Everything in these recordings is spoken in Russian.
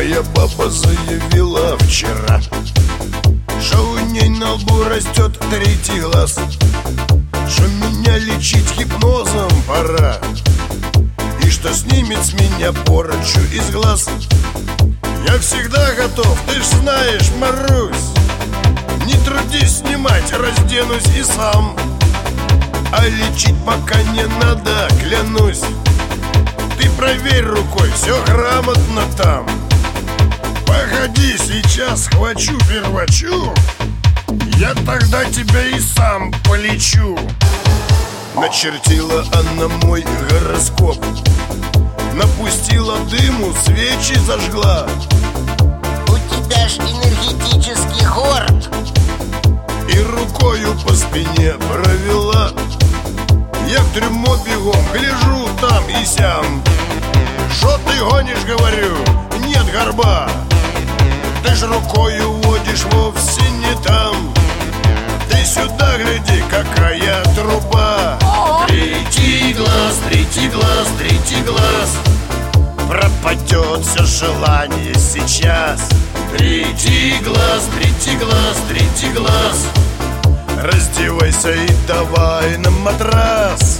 Моя баба заявила вчера, что у ней на лбу растет третий глаз, что меня лечить гипнозом пора, и что снимет с меня порчу из глаз. Я всегда готов, ты ж знаешь, Марусь. Не трудись снимать, разденусь и сам. А лечить пока не надо, клянусь. Ты проверь рукой, все грамотно там. Погоди, сейчас схвачу первачу, я тогда тебя и сам полечу. Начертила она мой гороскоп, напустила дыму, свечи зажгла. У тебя ж энергетический город. И рукою по спине провела. Я к трюмо бегом, гляжу там и сям. Шо ты гонишь, говорю, нет горба. Ты ж рукою водишь вовсе не там. Ты сюда гляди, какая труба. Третий глаз, третий глаз, третий глаз. Пропадет все желание сейчас. Третий глаз, третий глаз, третий глаз. Раздевайся и давай на матрас.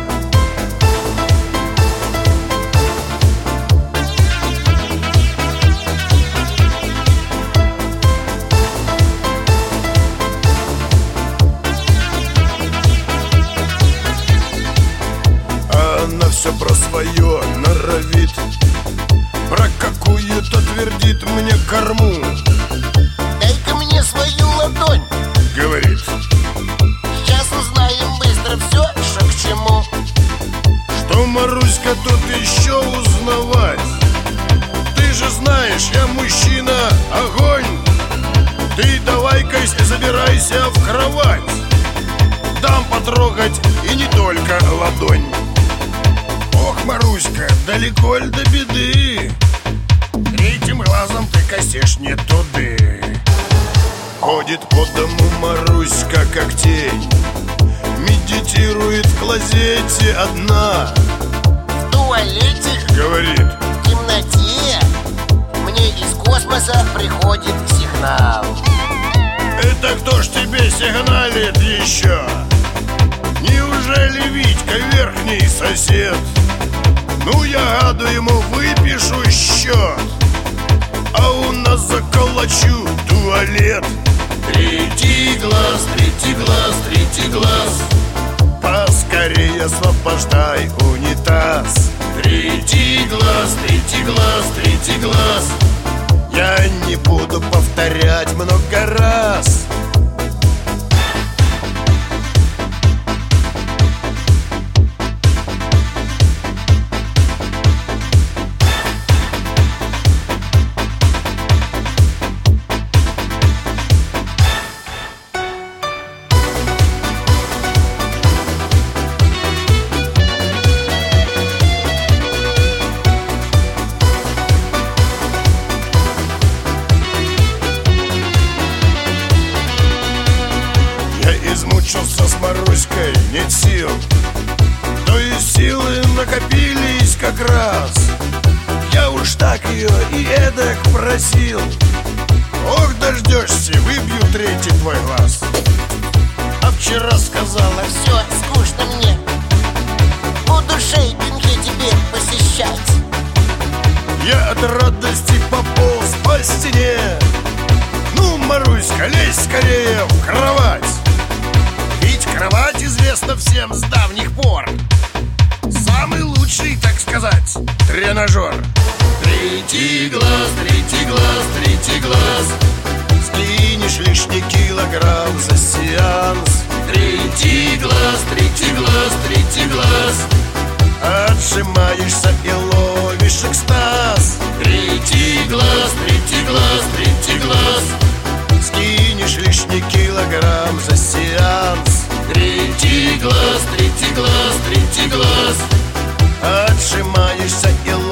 Она все про свое норовит, про какую-то твердит мне корму. Дай-ка мне свою ладонь, говорит. сейчас узнаем быстро все, что к чему. Что, Маруська, тут еще узнавать? Ты же знаешь, я мужчина, огонь. Ты давай-ка забирайся в кровать. Дам потрогать и не только ладонь. Ох, Маруська, далеко ль до беды? Третьим глазом ты косишь не туды. Ходит по дому Маруська как тень, медитирует в клозете одна. В туалете, говорит, в темноте мне из космоса приходит сигнал. это кто ж тебе сигналит еще? Неужели Витька верхний сосед? Ну я гаду ему выпишу счет, а у нас заколочу туалет. Третий глаз, третий глаз, третий глаз. Поскорее освобождай унитаз. Третий глаз, третий глаз, третий глаз. Я не буду повторять много раз. Измучился с Маруськой, нет сил. То есть силы накопились как раз. Я уж так ее и эдак просил. Ох, дождешься, выбью третий твой глаз. А вчера сказала: Все, скучно мне, буду шейпинги тебе посещать. я от радости пополз по стене. Ну, Маруська, лезь скорее в кровать. Ведь кровать известна всем с давних пор. Самый лучший, так сказать, тренажер. Третий глаз, третий глаз, третий глаз. Скинешь лишний килограмм за сеанс. Третий глаз, третий глаз, третий глаз. Отжимаешься и ловишь экстаз. Третий глаз, третий глаз, третий глаз. Скинешь лишний килограмм за сеанс. Третий глаз, третий глаз, третий глаз. Отжимаешься и